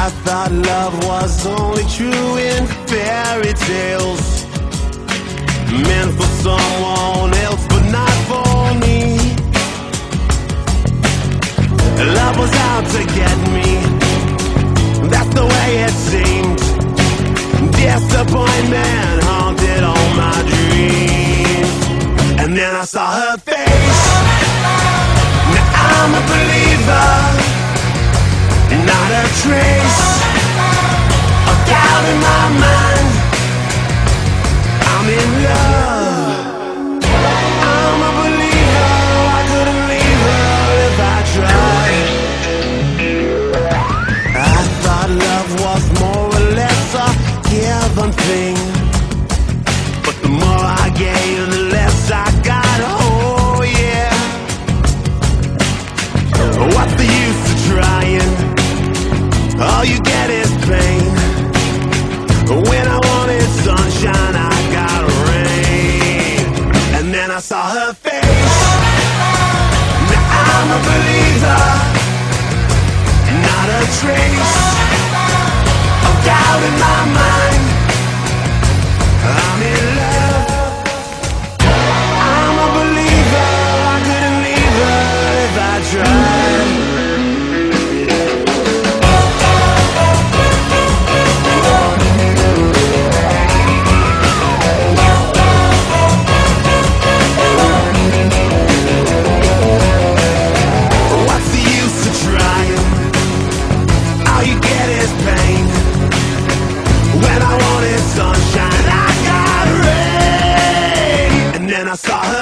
I thought love was only true in fairy tales, meant for someone else but not for me. Love was out to get me, that's the way it seemed. Disappointment haunted all my dreams. And then I saw her face. Now I'm a believer, not a trace of doubt in my mind. I'm in love, I'm a believer. I couldn't leave her if I tried. I thought love was more or less a given thing, but the more I gave, the less I got. Oh yeah. What's the use of trying? All you get is pain. When I wanted sunshine, I got rain. And then I saw her face. Now I'm a believer, not a trace of doubt in my mind. I'm in love, I'm a believer. I couldn't leave her if I tried. What's the use of trying? All you get is pain. When I wanted sunshine, I got rain. And then I saw her